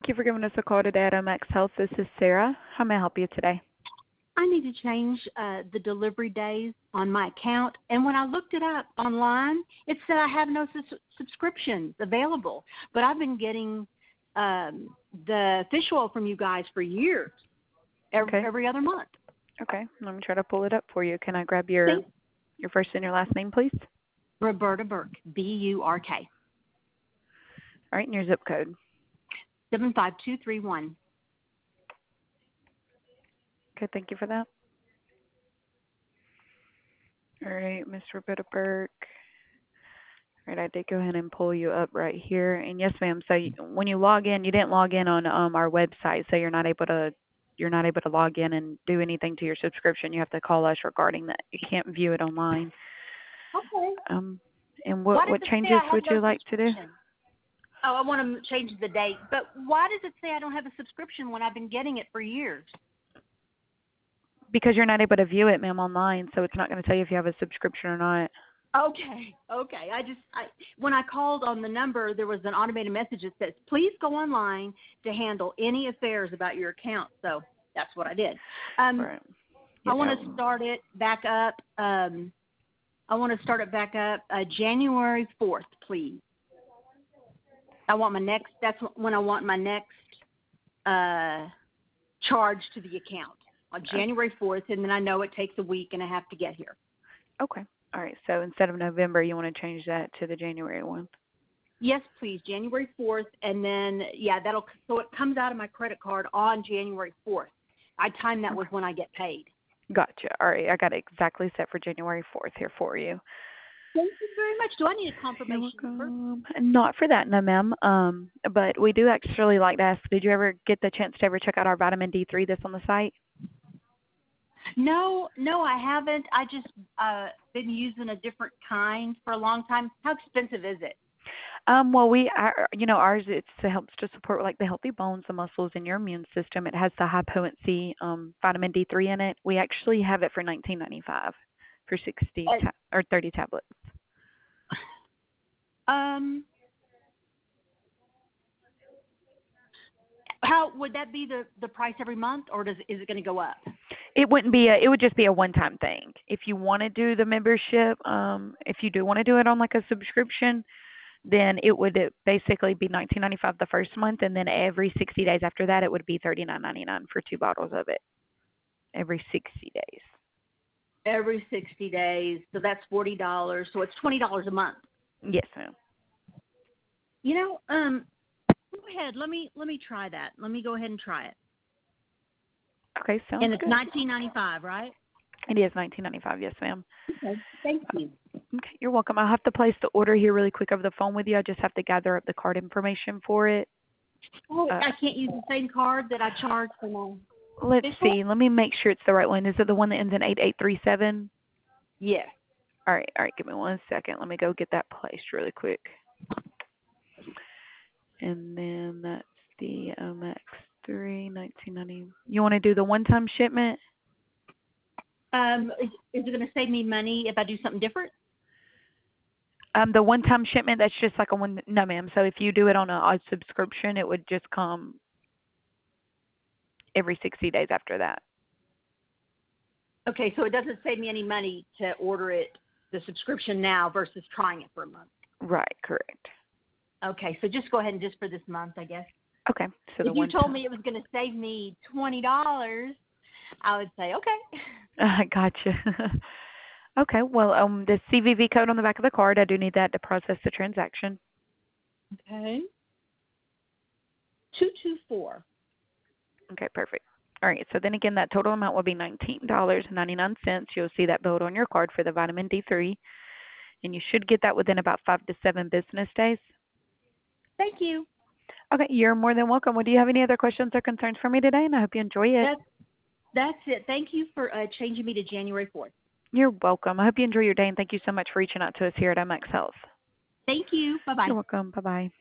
Thank you for giving us a call today at MX Health. This is Sarah. How may I help you today? I need to change the delivery days on my account. And when I looked it up online, it said I have no subscriptions available. But I've been getting the fish oil from you guys for years, every other month. Okay. Let me try to pull it up for you. Can I grab your first and your last name, please? Roberta Burke, B-U-R-K. All right, and your zip code. 75231. Okay, thank you for that. All right, Miss Roberta Burke. All right, I did go ahead and pull you up right here. And yes, ma'am. So when you log in, you didn't log in on our website, so you're not able to log in and do anything to your subscription. You have to call us regarding that. You can't view it online. Okay. And what changes would you like to do? Oh, I want to change the date. But why does it say I don't have a subscription when I've been getting it for years? Because you're not able to view it, ma'am, online, so it's not going to tell you if you have a subscription or not. Okay. When I called on the number, there was an automated message that says, please go online to handle any affairs about your account. So that's what I did. Right. I want to start it back up. January 4th, please. That's when I want my next charge to the account on January 4th, and then I know it takes a week and I have to get here. Okay. All right. So instead of November, you want to change that to the January one? Yes, please. January 4th, and then so it comes out of my credit card on January 4th. I time that with when I get paid. Gotcha. All right. I got it exactly set for January 4th here for you. Thank you very much. Do I need a confirmation number? Not for that, no, ma'am. But we do actually like to ask, did you ever get the chance to ever check out our vitamin D3 that's on the site? No, I haven't. I just been using a different kind for a long time. How expensive is it? Well, ours helps to support like the healthy bones, the muscles, and your immune system. It has the high potency vitamin D3 in it. We actually have it for $19.95 for 60 or 30 tablets. How would that be the price every month, or is it going to go up? It wouldn't be it would just be a one-time thing. If you want to do the membership, if you do want to do it on like a subscription, then it would basically be $19.95 the first month, and then every 60 days after that, it would be $39.99 for 2 bottles of it. Every 60 days. Every 60 days, so that's $40. So it's $20 a month. Yes, ma'am. Go ahead. Let me try that. Let me go ahead and try it. Okay, sounds good. And it's $19.95, right? It is $19.95, yes, ma'am. Okay, thank you. Okay, you're welcome. I'll have to place the order here really quick over the phone with you. I just have to gather up the card information for it. Oh, I can't use the same card that I charged for my... Let's see. Let me make sure it's the right one. Is it the one that ends in 8837? Yes. All right. Give me 1 second. Let me go get that placed really quick. And then that's the MX3 1990. You want to do the one-time shipment? Is it going to save me money if I do something different? The one-time shipment, that's just like no, ma'am. So if you do it on a subscription, it would just come every 60 days after that. Okay, so it doesn't save me any money to order the subscription now versus trying it for a month. Right, correct. Okay, so just go ahead and just for this month, I guess. Okay. So if you told me it was going to save me $20, I would say, okay. Gotcha. Okay, well, the CVV code on the back of the card, I do need that to process the transaction. Okay. 224. Okay, perfect. All right, so then again, that total amount will be $19.99. You'll see that billed on your card for the vitamin D3, and you should get that within about 5 to 7 business days. Thank you. Okay, you're more than welcome. Well, do you have any other questions or concerns for me today? And I hope you enjoy it. That's it. Thank you for changing me to January 4th. You're welcome. I hope you enjoy your day, and thank you so much for reaching out to us here at MX Health. Thank you. Bye-bye. You're welcome. Bye-bye.